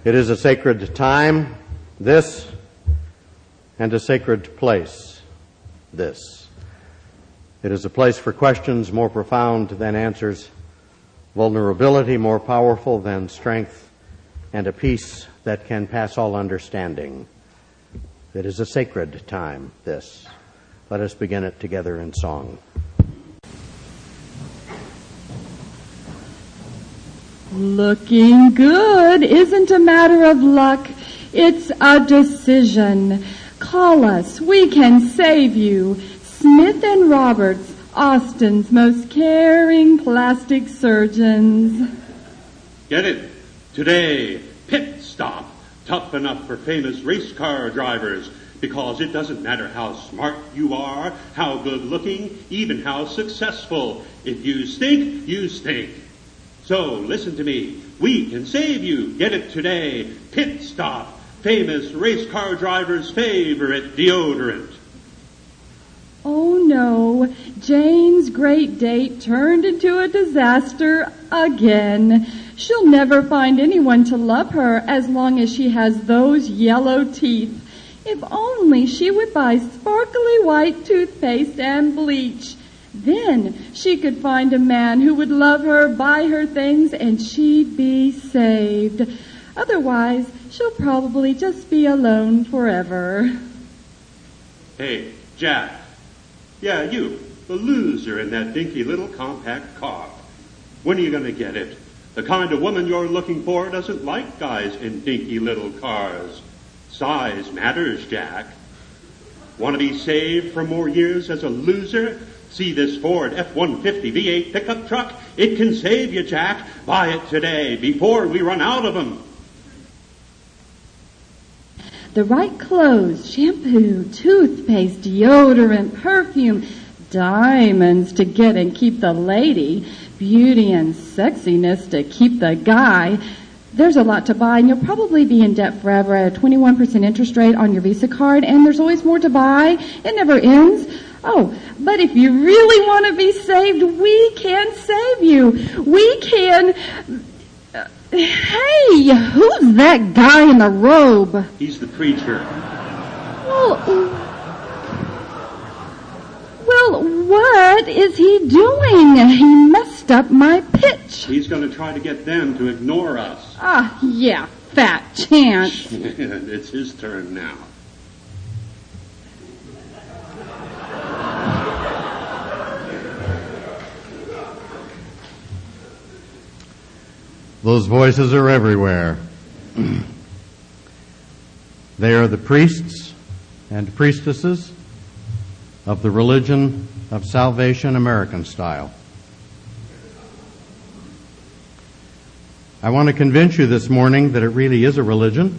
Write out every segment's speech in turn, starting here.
It is a sacred time, this, and a sacred place, this. It is a place for questions more profound than answers, vulnerability more powerful than strength, and a peace that can pass all understanding. It is a sacred time, this. Let us begin it together in song. Looking good isn't a matter of luck. It's a decision. Call us. We can save you. Smith and Roberts, Austin's most caring plastic surgeons. Get it? Today, Pit Stop. Tough enough for famous race car drivers. Because it doesn't matter how smart you are, how good looking, even how successful. If you stink, you stink. So listen to me. We can save you. Get it today. Pit Stop. Famous race car drivers' favorite deodorant. Oh no, Jane's great date turned into a disaster again. She'll never find anyone to love her as long as she has those yellow teeth. If only she would buy sparkly white toothpaste and bleach. Then she could find a man who would love her, buy her things, and she'd be saved. Otherwise, she'll probably just be alone forever. Hey, Jack. Yeah, you, the loser in that dinky little compact car. When are you going to get it? The kind of woman you're looking for doesn't like guys in dinky little cars. Size matters, Jack. Want to be saved for more years as a loser? See this Ford F-150 V8 pickup truck? It can save you, Jack. Buy it today before we run out of them. The right clothes, shampoo, toothpaste, deodorant, perfume, diamonds to get and keep the lady, beauty and sexiness to keep the guy. There's a lot to buy, and you'll probably be in debt forever at a 21% interest rate on your Visa card, and there's always more to buy. It never ends. Oh, but if you really want to be saved, we can save you. We can... Hey, who's that guy in the robe? He's the preacher. Well, what is he doing? He messed up my pitch. He's going to try to get them to ignore us. Yeah, fat chance. It's his turn now. Those voices are everywhere. They are the priests and priestesses of the religion of salvation, American style. I want to convince you this morning that it really is a religion,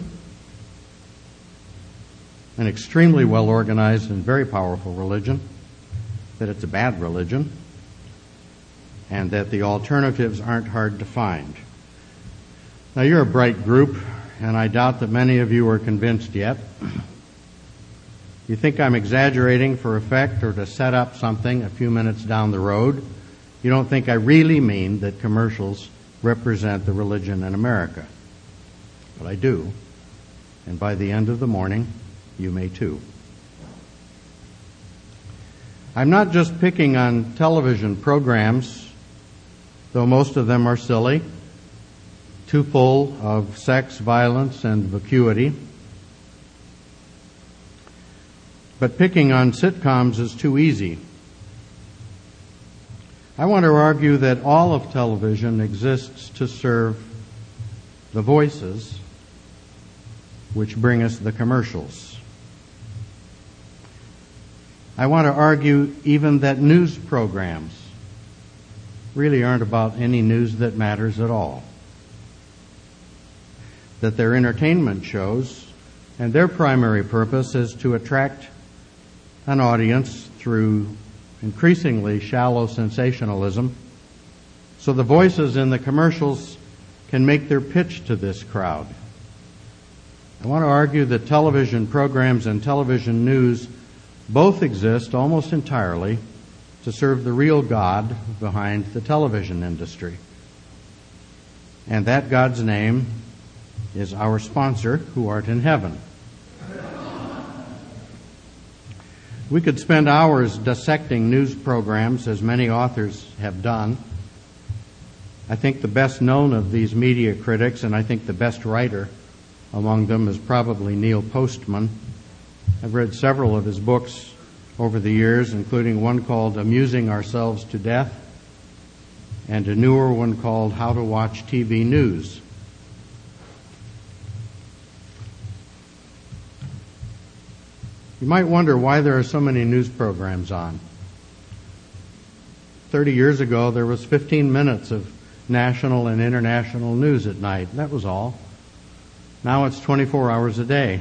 an extremely well-organized and very powerful religion, that it's a bad religion, and that the alternatives aren't hard to find. Now, you're a bright group, and I doubt that many of you are convinced yet. You think I'm exaggerating for effect or to set up something a few minutes down the road. You don't think I really mean that commercials represent the religion in America. But I do, and by the end of the morning, you may too. I'm not just picking on television programs, though most of them are silly, too full of sex, violence, and vacuity. But picking on sitcoms is too easy. I want to argue that all of television exists to serve the voices which bring us the commercials. I want to argue even that news programs really aren't about any news that matters at all. That they're entertainment shows, and their primary purpose is to attract an audience through increasingly shallow sensationalism, so the voices in the commercials can make their pitch to this crowd. I want to argue that television programs and television news both exist almost entirely to serve the real God behind the television industry. And that God's name is our sponsor, who art in heaven. We could spend hours dissecting news programs, as many authors have done. I think the best known of these media critics, and I think the best writer among them, is probably Neil Postman. I've read several of his books over the years, including one called Amusing Ourselves to Death, and a newer one called How to Watch TV News. You might wonder why there are so many news programs on. 30 years ago, there was 15 minutes of national and international news at night. That was all. Now it's 24 hours a day.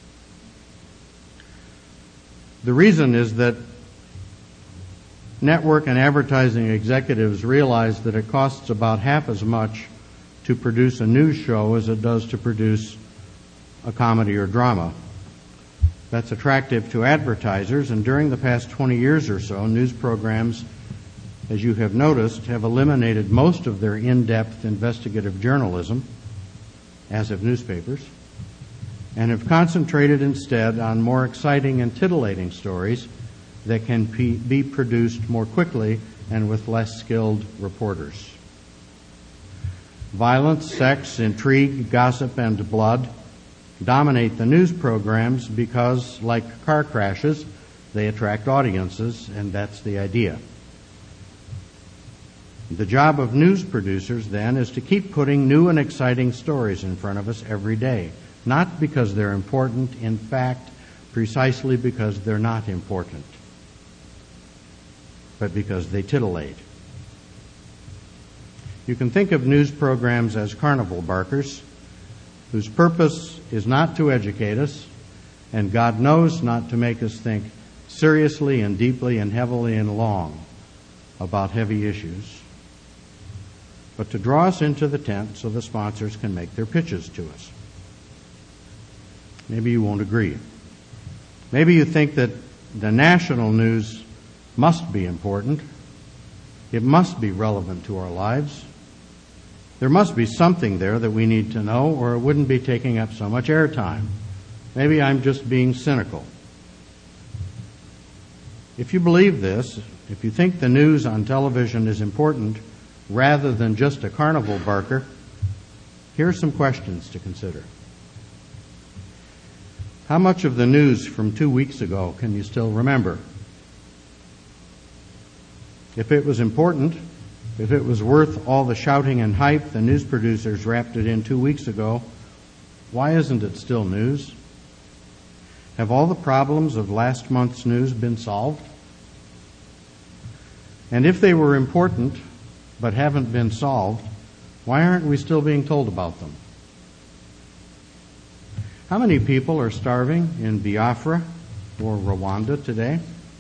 The reason is that network and advertising executives realize that it costs about half as much to produce a news show as it does to produce a comedy or drama. That's attractive to advertisers, and during the past 20 years or so, news programs, as you have noticed, have eliminated most of their in-depth investigative journalism, as have newspapers, and have concentrated instead on more exciting and titillating stories that can be produced more quickly and with less skilled reporters. Violence, sex, intrigue, gossip, and blood dominate the news programs because, like car crashes, they attract audiences, and that's the idea. The job of news producers, then, is to keep putting new and exciting stories in front of us every day, not because they're important, in fact, precisely because they're not important, but because they titillate. You can think of news programs as carnival barkers, whose purpose is not to educate us, and God knows not to make us think seriously and deeply and heavily and long about heavy issues, but to draw us into the tent so the sponsors can make their pitches to us. Maybe you won't agree. Maybe you think that the national news must be important. It must be relevant to our lives. There must be something there that we need to know, or it wouldn't be taking up so much airtime. Maybe I'm just being cynical. If you believe this, if you think the news on television is important rather than just a carnival barker, here are some questions to consider. How much of the news from 2 weeks ago can you still remember? If it was important, if it was worth all the shouting and hype the news producers wrapped it in 2 weeks ago, why isn't it still news? Have all the problems of last month's news been solved? And if they were important but haven't been solved, why aren't we still being told about them? How many people are starving in Biafra or Rwanda today?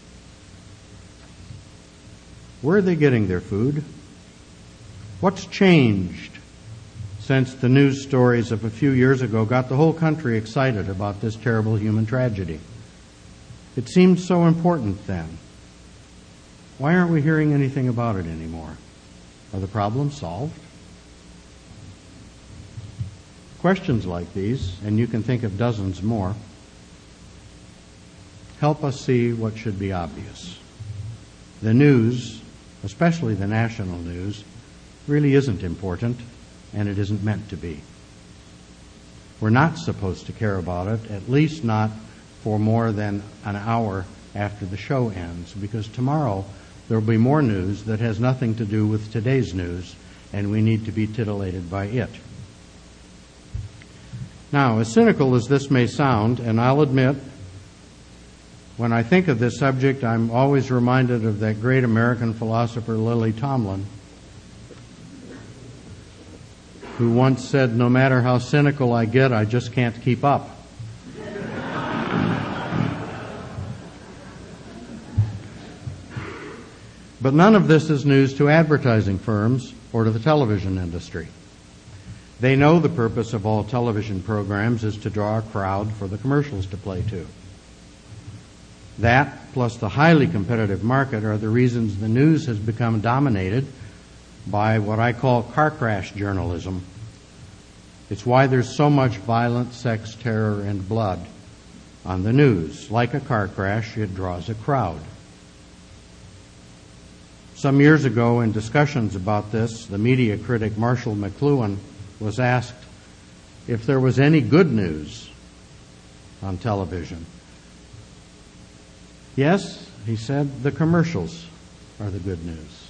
Where are they getting their food? What's changed since the news stories of a few years ago got the whole country excited about this terrible human tragedy? It seemed so important then. Why aren't we hearing anything about it anymore? Are the problems solved? Questions like these, and you can think of dozens more, help us see what should be obvious. The news, especially the national news, really isn't important, and it isn't meant to be. We're not supposed to care about it, at least not for more than an hour after the show ends, because tomorrow there will be more news that has nothing to do with today's news, and we need to be titillated by it. Now, as cynical as this may sound, and I'll admit, when I think of this subject, I'm always reminded of that great American philosopher Lily Tomlin, who once said, "No matter how cynical I get, I just can't keep up." But none of this is news to advertising firms or to the television industry. They know the purpose of all television programs is to draw a crowd for the commercials to play to. That, plus the highly competitive market, are the reasons the news has become dominated by what I call car crash journalism. It's why there's so much violence, sex, terror, and blood on the news. Like a car crash, it draws a crowd. Some years ago, in discussions about this, the media critic Marshall McLuhan was asked if there was any good news on television. Yes, he said, the commercials are the good news.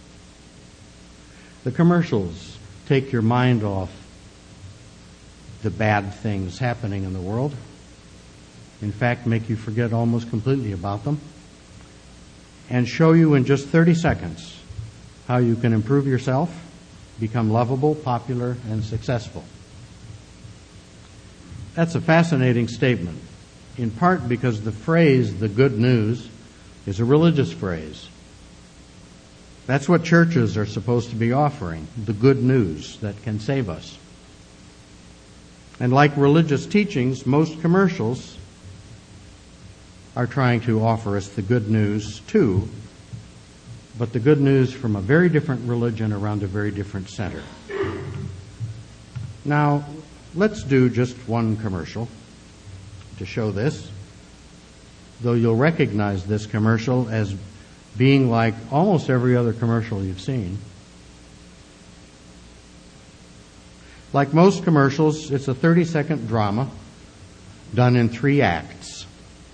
The commercials take your mind off the bad things happening in the world. In fact, make you forget almost completely about them and show you in just 30 seconds how you can improve yourself, become lovable, popular, and successful. That's a fascinating statement, in part because the phrase, the good news, is a religious phrase. That's what churches are supposed to be offering, the good news that can save us. And like religious teachings, most commercials are trying to offer us the good news too, but the good news from a very different religion around a very different center. Now, let's do just one commercial to show this, though you'll recognize this commercial as being like almost every other commercial you've seen. Like most commercials, it's a 30-second drama done in 3 acts.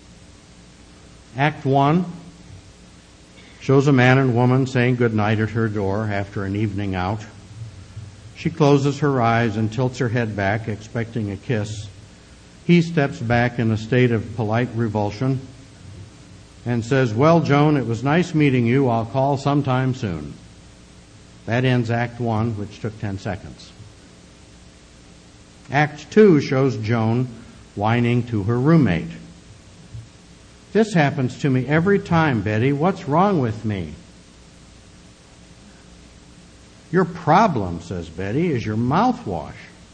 Act 1 shows a man and woman saying goodnight at her door after an evening out. She closes her eyes and tilts her head back, expecting a kiss. He steps back in a state of polite revulsion and says, "Well, Joan, it was nice meeting you. I'll call sometime soon." That ends Act 1, which took 10 seconds. Act 2 shows Joan whining to her roommate. "This happens to me every time, Betty. What's wrong with me?" "Your problem," says Betty, "is your mouthwash.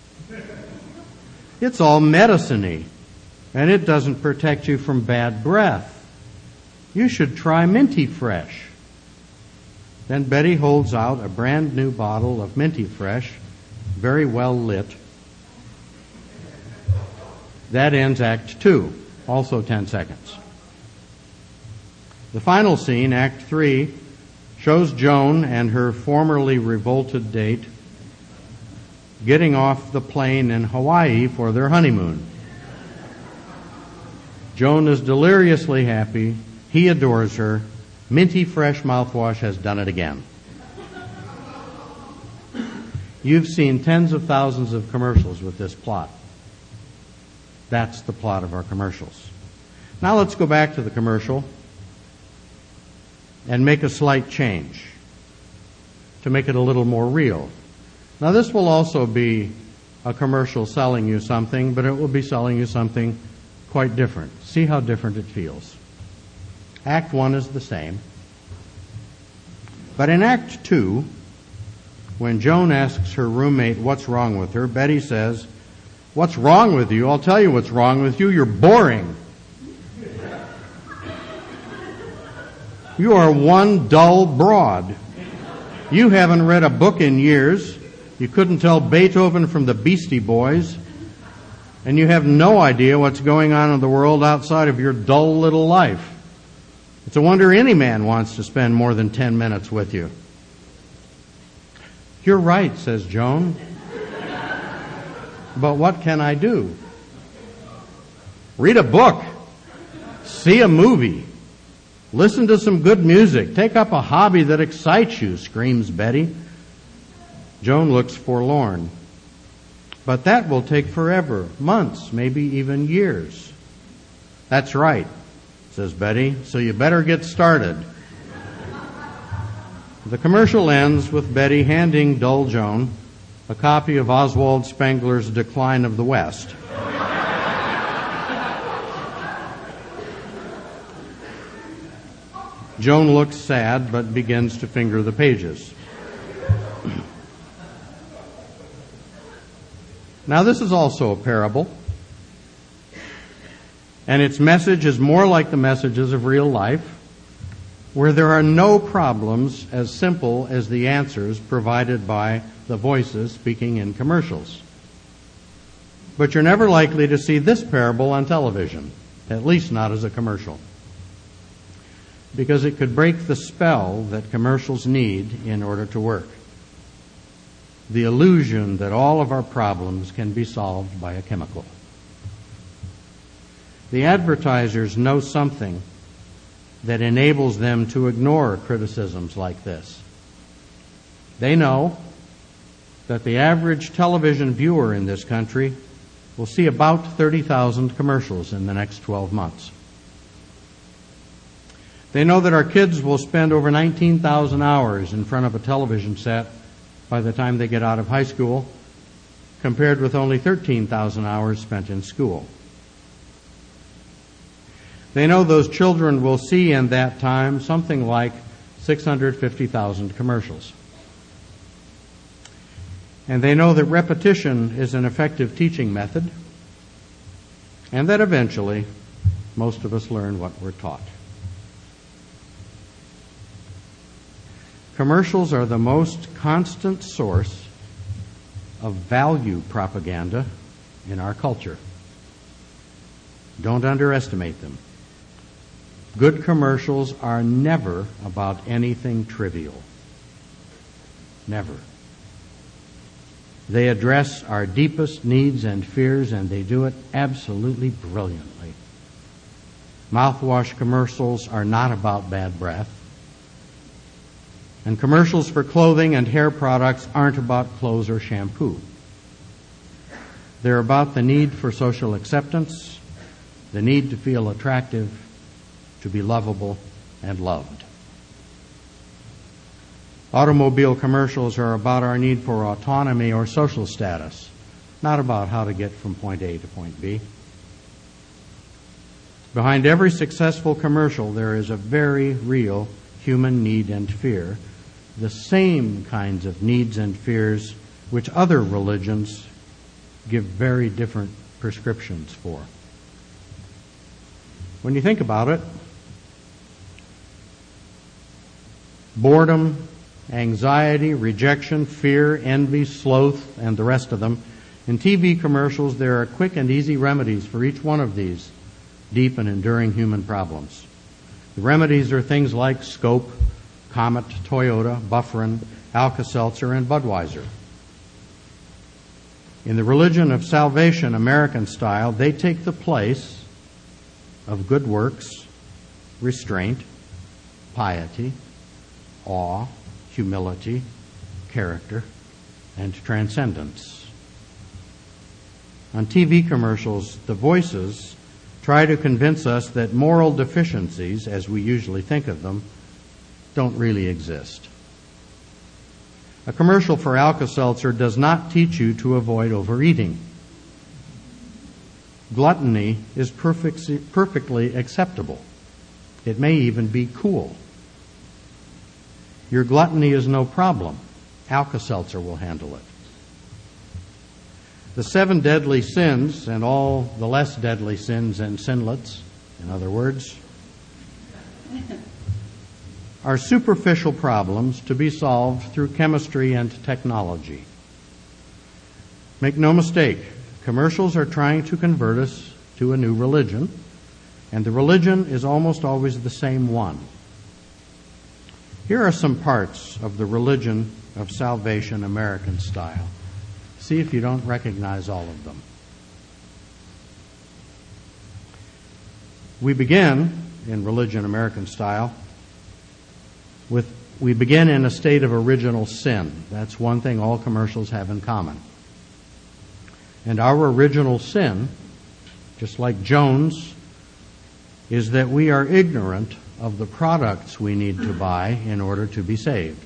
It's all medicine-y, and it doesn't protect you from bad breath. You should try Minty Fresh." Then Betty holds out a brand new bottle of Minty Fresh, very well lit. That ends Act 2, also 10 seconds. The final scene, Act 3, shows Joan and her formerly revolted date getting off the plane in Hawaii for their honeymoon. Joan is deliriously happy. He adores her. Minty Fresh mouthwash has done it again. You've seen tens of thousands of commercials with this plot. That's the plot of our commercials. Now let's go back to the commercial and make a slight change to make it a little more real. Now this will also be a commercial selling you something, but it will be selling you something quite different. See how different it feels. Act 1 is the same. But in Act 2, when Joan asks her roommate what's wrong with her, Betty says, "What's wrong with you? I'll tell you what's wrong with you. You're boring. You are one dull broad. You haven't read a book in years. You couldn't tell Beethoven from the Beastie Boys. And you have no idea what's going on in the world outside of your dull little life. It's a wonder any man wants to spend more than 10 minutes with you." "You're right," says Joan. "But what can I do?" "Read a book. See a movie. Listen to some good music. Take up a hobby that excites you," screams Betty. Joan looks forlorn. "But that will take forever, months, maybe even years." "That's right," says Betty, "so you better get started." The commercial ends with Betty handing dull Joan a copy of Oswald Spengler's Decline of the West. Joan looks sad but begins to finger the pages. Now this is also a parable, and its message is more like the messages of real life, where there are no problems as simple as the answers provided by the voices speaking in commercials. But you're never likely to see this parable on television, at least not as a commercial, because it could break the spell that commercials need in order to work. The illusion that all of our problems can be solved by a chemical. The advertisers know something that enables them to ignore criticisms like this. They know that the average television viewer in this country will see about 30,000 commercials in the next 12 months. They know that our kids will spend over 19,000 hours in front of a television set by the time they get out of high school, compared with only 13,000 hours spent in school. They know those children will see in that time something like 650,000 commercials. And they know that repetition is an effective teaching method, and that eventually most of us learn what we're taught. Commercials are the most constant source of value propaganda in our culture. Don't underestimate them. Good commercials are never about anything trivial. Never. They address our deepest needs and fears, and they do it absolutely brilliantly. Mouthwash commercials are not about bad breath. And commercials for clothing and hair products aren't about clothes or shampoo. They're about the need for social acceptance, the need to feel attractive, to be lovable and loved. Automobile commercials are about our need for autonomy or social status, not about how to get from point A to point B. Behind every successful commercial, there is a very real human need and fear, the same kinds of needs and fears which other religions give very different prescriptions for. When you think about it, boredom, anxiety, rejection, fear, envy, sloth, and the rest of them. In TV commercials, there are quick and easy remedies for each one of these deep and enduring human problems. The remedies are things like Scope, Comet, Toyota, Bufferin, Alka-Seltzer, and Budweiser. In the religion of salvation, American style, they take the place of good works, restraint, piety, awe, humility, character, and transcendence. On TV commercials, the voices try to convince us that moral deficiencies, as we usually think of them, don't really exist. A commercial for Alka-Seltzer does not teach you to avoid overeating. Gluttony is perfectly acceptable. It may even be cool. Your gluttony is no problem. Alka-Seltzer will handle it. The 7 deadly sins and all the less deadly sins and sinlets, in other words, are superficial problems to be solved through chemistry and technology. Make no mistake, commercials are trying to convert us to a new religion, and the religion is almost always the same one. Here are some parts of the religion of salvation American style. See if you don't recognize all of them. We begin, in religion American style, we begin in a state of original sin. That's one thing all commercials have in common. And our original sin, just like Jones, is that we are ignorant of the products we need to buy in order to be saved.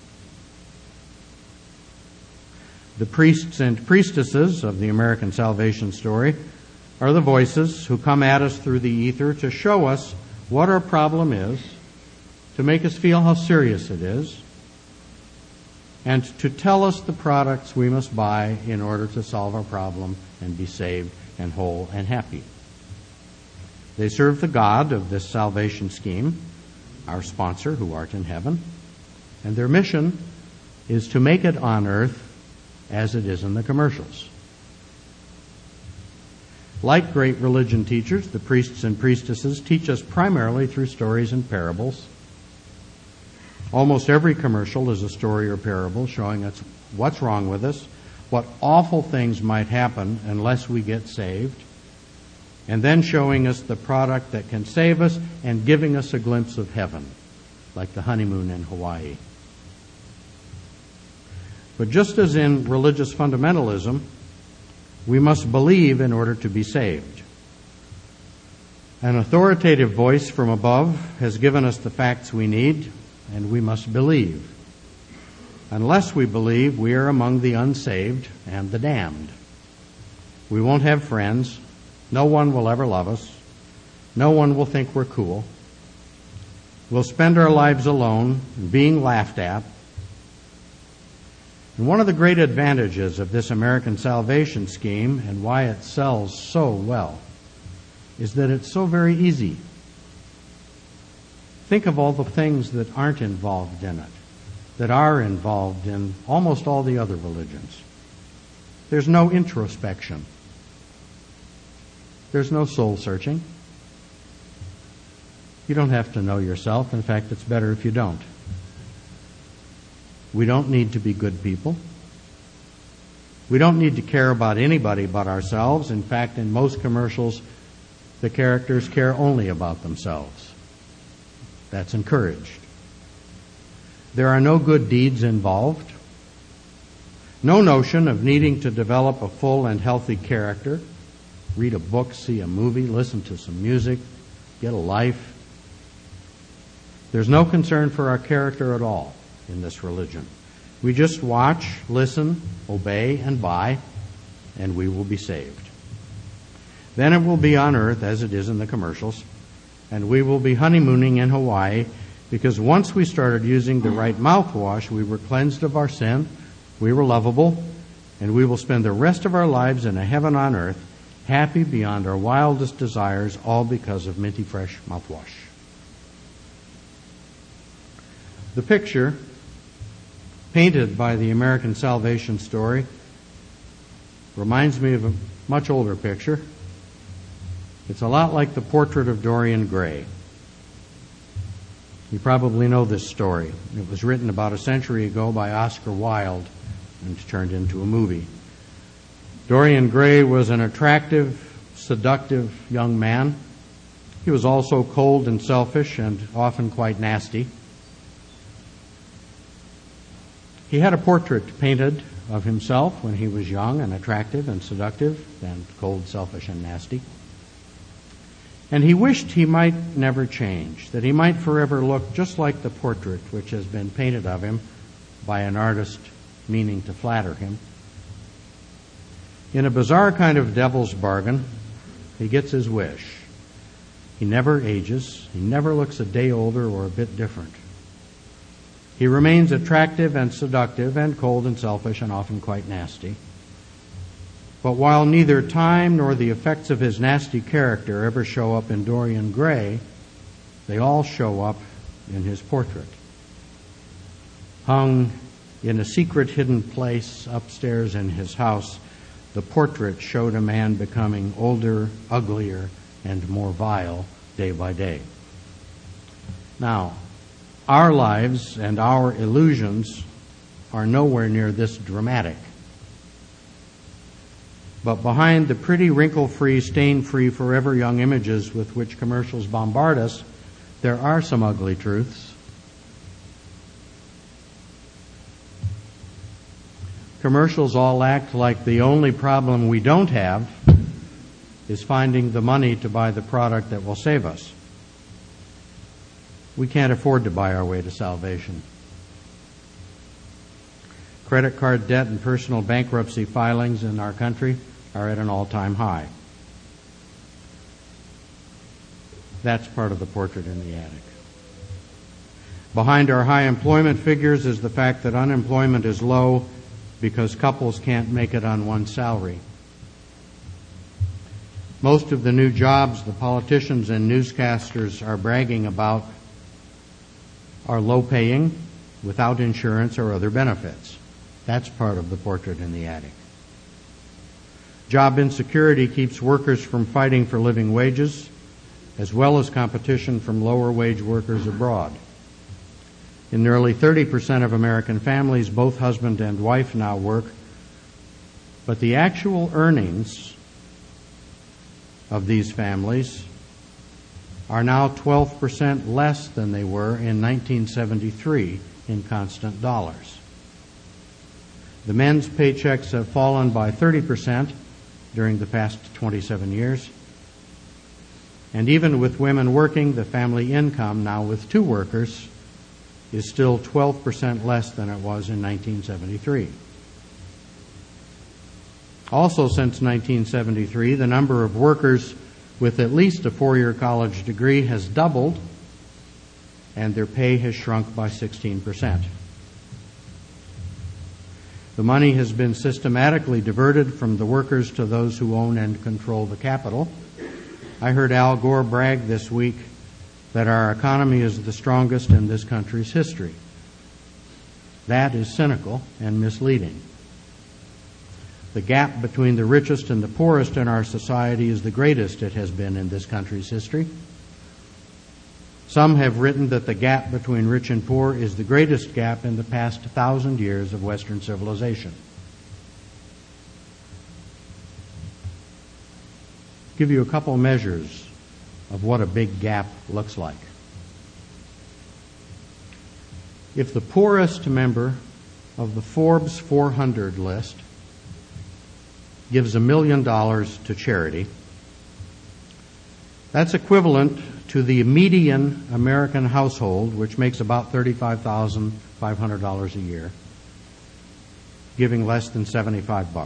The priests and priestesses of the American salvation story are the voices who come at us through the ether to show us what our problem is, to make us feel how serious it is, and to tell us the products we must buy in order to solve our problem and be saved and whole and happy. They serve the God of this salvation scheme, our sponsor who art in heaven, and their mission is to make it on earth as it is in the commercials. Like great religion teachers, the priests and priestesses teach us primarily through stories and parables. Almost every commercial is a story or parable showing us what's wrong with us, what awful things might happen unless we get saved, and then showing us the product that can save us and giving us a glimpse of heaven, like the honeymoon in Hawaii. But just as in religious fundamentalism, we must believe in order to be saved. An authoritative voice from above has given us the facts we need, and we must believe. Unless we believe, we are among the unsaved and the damned. We won't have friends. No one will ever love us. No one will think we're cool. We'll spend our lives alone, being laughed at. And one of the great advantages of this American salvation scheme and why it sells so well is that it's so very easy. Think of all the things that aren't involved in it, that are involved in almost all the other religions. There's no introspection. There's no soul searching. You don't have to know yourself. In fact, it's better if you don't. We don't need to be good people. We don't need to care about anybody but ourselves. In fact, in most commercials, the characters care only about themselves. That's encouraged. There are no good deeds involved. No notion of needing to develop a full and healthy character. Read a book, see a movie, listen to some music, get a life. There's no concern for our character at all in this religion. We just watch, listen, obey, and buy, and we will be saved. Then it will be on earth as it is in the commercials, and we will be honeymooning in Hawaii, because once we started using the right mouthwash, we were cleansed of our sin, we were lovable, and we will spend the rest of our lives in a heaven on earth, happy beyond our wildest desires, all because of Minty Fresh mouthwash. The picture painted by the American Salvation Story reminds me of a much older picture. It's a lot like the portrait of Dorian Gray. You probably know this story. It was written about a century ago by Oscar Wilde and turned into a movie. Dorian Gray was an attractive, seductive young man. He was also cold and selfish and often quite nasty. He had a portrait painted of himself when he was young and attractive and seductive and cold, selfish, and nasty. And he wished he might never change, that he might forever look just like the portrait which has been painted of him by an artist meaning to flatter him. In a bizarre kind of devil's bargain, he gets his wish. He never ages. He never looks a day older or a bit different. He remains attractive and seductive and cold and selfish and often quite nasty. But while neither time nor the effects of his nasty character ever show up in Dorian Gray, they all show up in his portrait. Hung in a secret hidden place upstairs in his house, the portrait showed a man becoming older, uglier, and more vile day by day. Now, our lives and our illusions are nowhere near this dramatic. But behind the pretty, wrinkle-free, stain-free, forever young images with which commercials bombard us, there are some ugly truths. Commercials all act like the only problem we don't have is finding the money to buy the product that will save us. We can't afford to buy our way to salvation. Credit card debt and personal bankruptcy filings in our country are at an all-time high. That's part of the portrait in the attic. Behind our high employment figures is the fact that unemployment is low because couples can't make it on one salary. Most of the new jobs the politicians and newscasters are bragging about are low-paying, without insurance or other benefits. That's part of the portrait in the attic. Job insecurity keeps workers from fighting for living wages, as well as competition from lower wage workers abroad. In nearly 30% of American families, both husband and wife now work, but the actual earnings of these families are now 12% less than they were in 1973 in constant dollars. The men's paychecks have fallen by 30% during the past 27 years. And even with women working, the family income, now with two workers, is still 12% less than it was in 1973. Also, since 1973, the number of workers with at least a four-year college degree has doubled, and their pay has shrunk by 16%. The money has been systematically diverted from the workers to those who own and control the capital. I heard Al Gore brag this week that our economy is the strongest in this country's history. That is cynical and misleading. The gap between the richest and the poorest in our society is the greatest it has been in this country's history. Some have written that the gap between rich and poor is the greatest gap in the past 1,000 years of Western civilization. Give you a couple measures of what a big gap looks like. If the poorest member of the Forbes 400 list gives $1 million to charity, that's equivalent to the median American household, which makes about $35,500 a year, giving less than $75.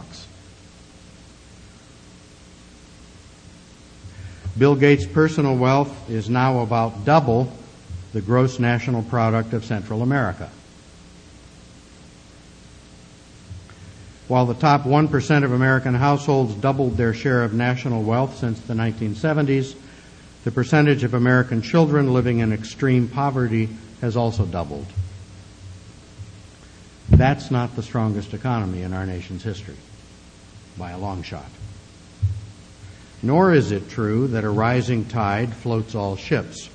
Bill Gates' personal wealth is now about double the gross national product of Central America. While the top 1% of American households doubled their share of national wealth since the 1970s, the percentage of American children living in extreme poverty has also doubled. That's not the strongest economy in our nation's history, by a long shot. Nor is it true that a rising tide floats all ships.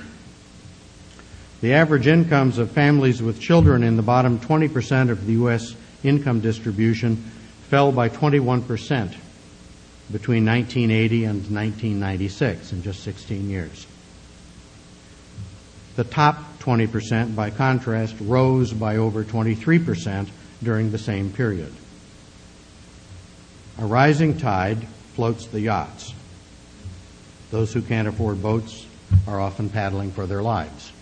The average incomes of families with children in the bottom 20% of the U.S. income distribution fell by 21% between 1980 and 1996, in just 16 years. The top 20%, by contrast, rose by over 23% during the same period. A rising tide floats the yachts. Those who can't afford boats are often paddling for their lives.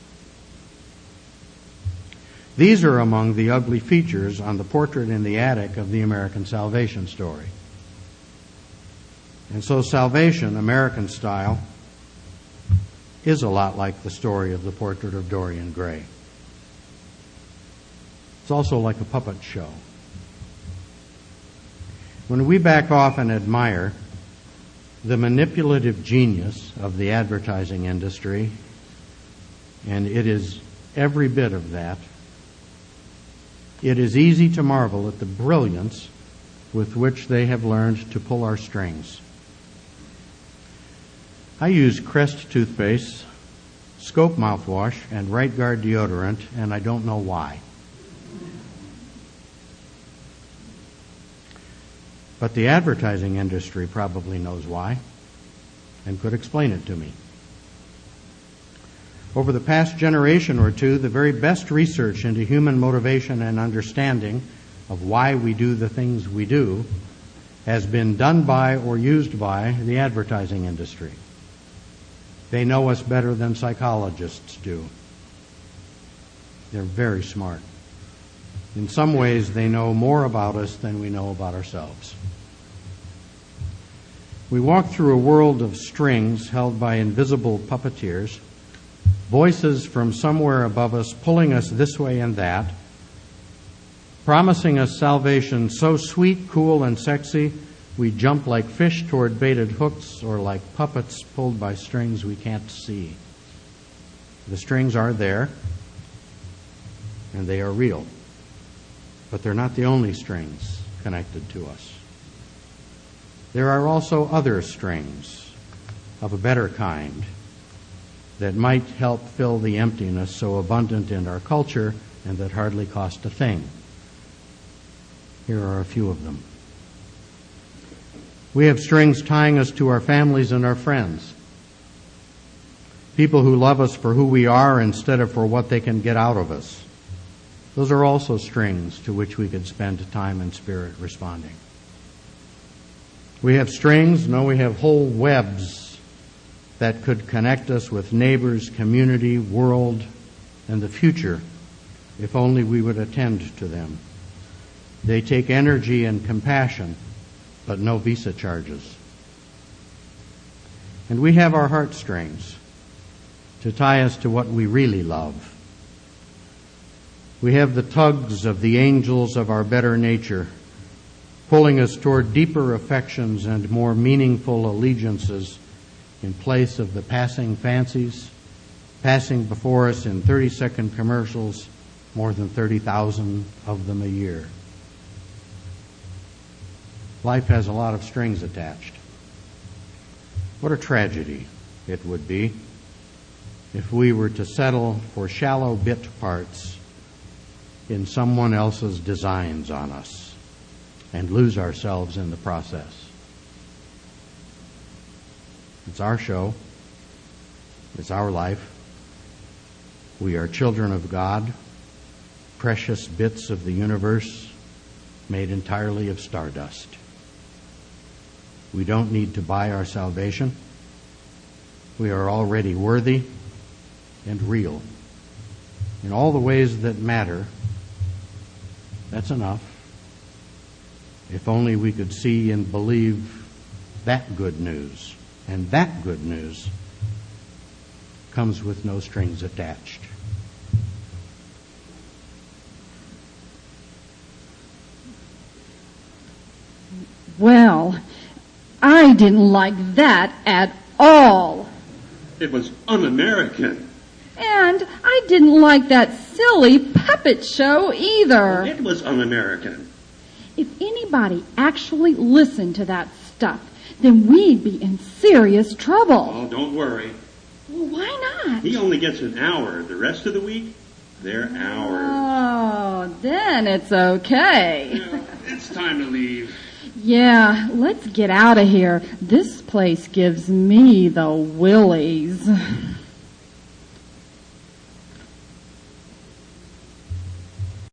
These are among the ugly features on the portrait in the attic of the American salvation story. And so salvation, American style, is a lot like the story of the portrait of Dorian Gray. It's also like a puppet show. When we back off and admire the manipulative genius of the advertising industry, and it is every bit of that, it is easy to marvel at the brilliance with which they have learned to pull our strings. I use Crest toothpaste, Scope mouthwash, and Right Guard deodorant, and I don't know why. But the advertising industry probably knows why and could explain it to me. Over the past generation or two, the very best research into human motivation and understanding of why we do the things we do has been done by or used by the advertising industry. They know us better than psychologists do. They're very smart. In some ways, they know more about us than we know about ourselves. We walk through a world of strings held by invisible puppeteers, voices from somewhere above us pulling us this way and that, promising us salvation so sweet, cool, and sexy, we jump like fish toward baited hooks or like puppets pulled by strings we can't see. The strings are there, and they are real, but they're not the only strings connected to us. there are also other strings of a better kind that might help fill the emptiness so abundant in our culture and that hardly cost a thing. Here are a few of them. We have strings tying us to our families and our friends. People who love us for who we are instead of for what they can get out of us. Those are also strings to which we could spend time and spirit responding. We have strings, no, we have whole webs that could connect us with neighbors, community, world, and the future if only we would attend to them. They take energy and compassion, but no visa charges. And we have our heartstrings to tie us to what we really love. We have the tugs of the angels of our better nature, pulling us toward deeper affections and more meaningful allegiances in place of the passing fancies, passing before us in 30-second commercials, more than 30,000 of them a year. Life has a lot of strings attached. What a tragedy it would be if we were to settle for shallow bit parts in someone else's designs on us and lose ourselves in the process. It's our show. It's our life. We are children of God, precious bits of the universe made entirely of stardust. We don't need to buy our salvation. We are already worthy and real. In all the ways that matter, that's enough. If only we could see and believe that good news. And that good news comes with no strings attached. Well, I didn't like that at all. It was un-American. And I didn't like that silly puppet show either. It was un-American. If anybody actually listened to that stuff, then we'd be in serious trouble. Oh, don't worry. Well, why not? He only gets an hour. The rest of the week, they're hours. Oh, then it's okay. Yeah, it's time to leave. Yeah, let's get out of here. This place gives me the willies.